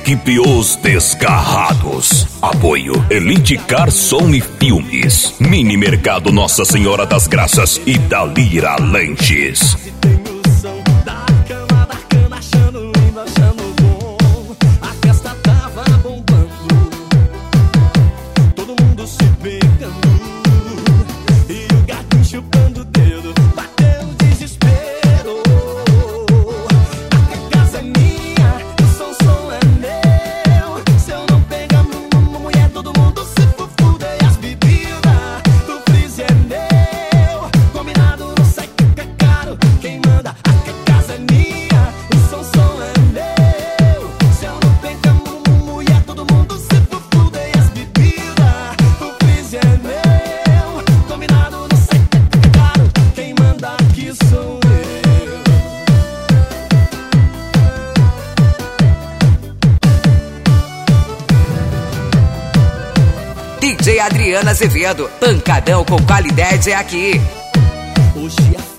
Equipe Os Desgarrados. Apoio Elite Car Som e Filmes, Mini Mercado Nossa Senhora das Graças e Dalira Lanches. DJ Adriana Azevedo, pancadão com qualidade é aqui. Hoje